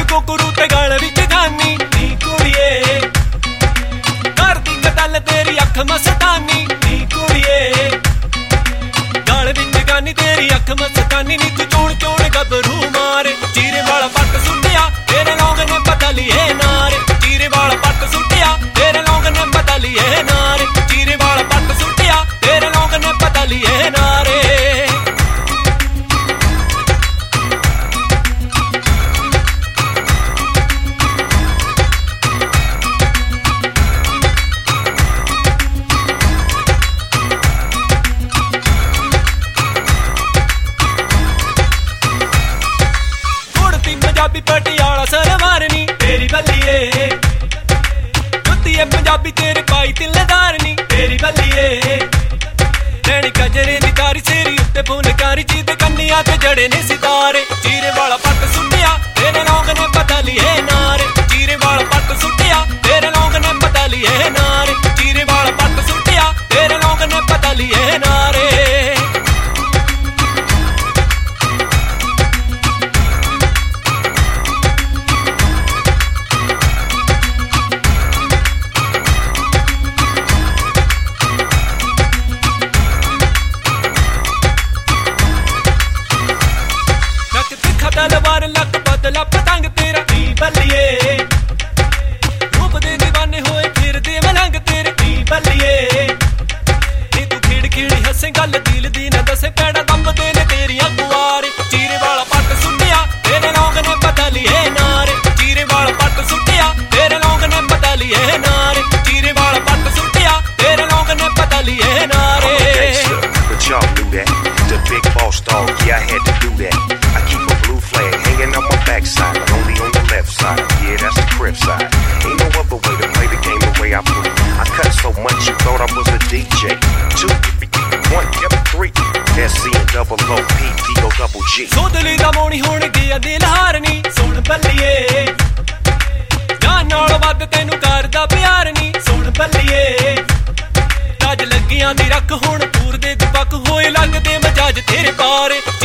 कुकरू ते गल विच गानी नी कुड़िए कर दी गल तेरी अख मस्तानी नी कुड़िए गल विच गानी तेरी अख मस्तानी नी तू चोण चोण गबरू मारे चीरे वाला पट सुटिया तेरे लोग ने पता लिए नारे चीरे वाला पट सुटिया तेरे लोग ने पता लिए नारे चीरे वाला पट सुटिया तेरे लोग ने पता लिए नारे पंजाबी पटियाला सरवारनी तेरी बल्लीए जुत्तीए पंजाबी तेरे पाई तिल्लेदारनी तेरी बल्लीए नैनी कजरे दी कारी सेरी उत्ते फुलकारी जीदे कन्निया ते जड़े ने सितारे चीरे वाला पट सुटिया तेरे लोग ने पता लिए नारे चीरे वाला पट सुटिया तेरे लोग ने पता लिए नारे चीरे वाला पट सुटिया तेरे लोग ने पता लिए नारे तलवार लक बदला पतंग तेरा नी बल्लिए रूप दे दीवाने होए फिर दे मलंग तेरे नी बल्लिए नी तू खिड़ खिड़ी हसे गल दिल दी न दसे पैड़ा दम दे ने तेरियां गुआरे चीरे वाला पट सुटिया तेरे लोग ने पता लिए नारे चीरे वाला पट सुटिया तेरे लोग ने पता लिए नारे चीरे वाला पट सुटिया तेरे लोग ने पता लिए नारे But y'all knew that the big boss dog, yeah, I had to do that. I keep a blue flag hanging on my backside, but only on the left side. Yeah, that's the crib side. Ain't no other way to play the game the way I play. I cut so much you thought I was a DJ. 2, 1, yep, 3. SC and double O, P, P, O, double G. सोदली दा मोनी होण गया दिल हारनी सुन बल्लिए जान नाल वध तैनू करदा प्यार नी सुन बल्लिए राज लगियां दी रख हुण पूर दे दुपक होए लगदे मजाज तेरे पारे